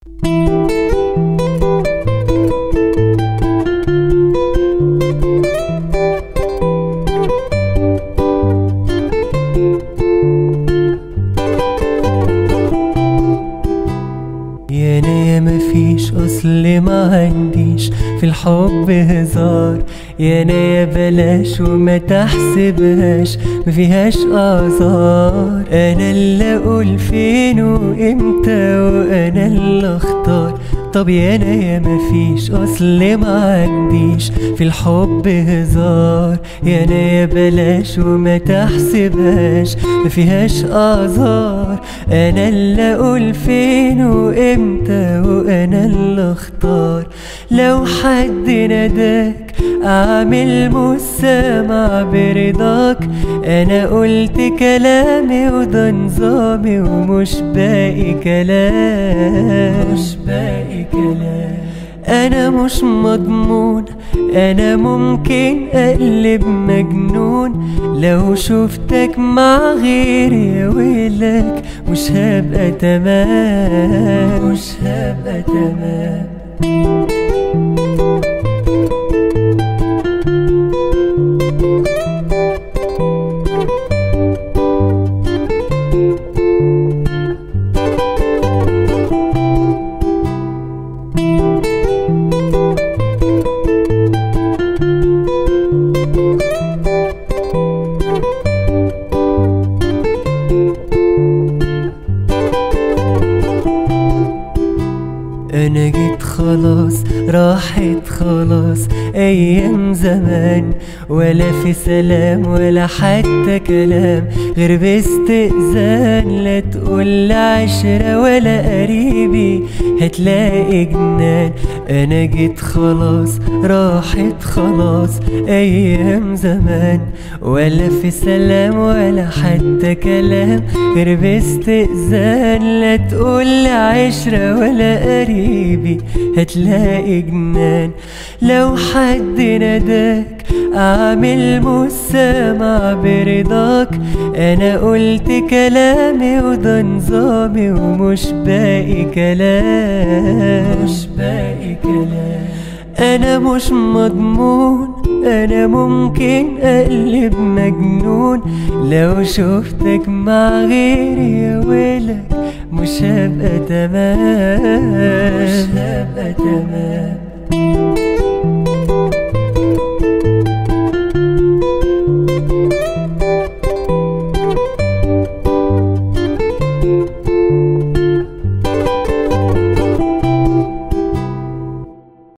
يا مفيش اصل ما عنديش في الحب هزار، يا بلاش وما تحسبهاش ما فيهاش اعذار. انا اللي اقول فين وامتى وانا اللي اختار. طب يا مفيش اصل ما عنديش في الحب هزار، يا بلاش وما تحسبهاش ما فيهاش اعذار. انا اللي اقول فين وامتى وانا اللي اختار. لو حد ناداك اعمل مسامع برضاك، انا قلت كلامي وده نظامي ومش باقي كلام، مش باقي كلام. انا مش مضمون، انا ممكن اقلب مجنون لو شفتك مع غيري يا ويلك مش هبقى تمام، مش هبقى تمام. انا جيت خلاص راحت خلاص ايام زمان، ولا في سلام ولا حتى كلام غير باستئذان. لا تقول عشرة ولا قريبي هتلاقي جنان. انا جيت خلاص راحت خلاص ايام زمان، ولا في سلام ولا حتى كلام غير باستئذان. لا تقول عشرة ولا قريبي هتلاقي جنان. لو حد ناداك اعمل مسامع برضاك، انا قلت كلامي وده نظامي ومش باقي كلام، مش باقي كلام. انا مش مضمون، انا ممكن اقلب مجنون لو شفتك مع غيري يا ويلك مش هبقى تمام، مش هبقى تمام.